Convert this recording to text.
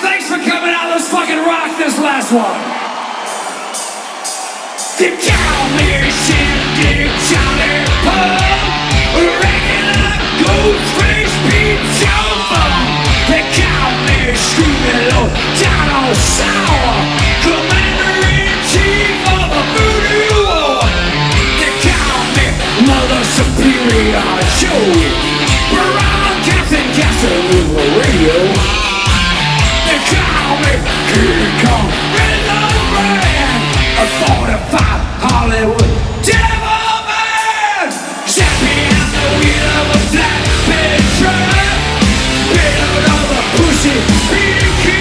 thanks for coming out. Let's fucking rock this last one. They call me Shindig Johnny Pub, regular Ghostface Pete Jumper. They call me Screaming Lord Donald Sour, Commander-in-Chief of the Voodoo War. They call me Mother Superior Joey, Brown Captain Castle with the radio. They call me King Kong Rhythm Man, a 45 Hollywood Devil Man. Zapping out the wheel of a flatbed truck, built of a pussy big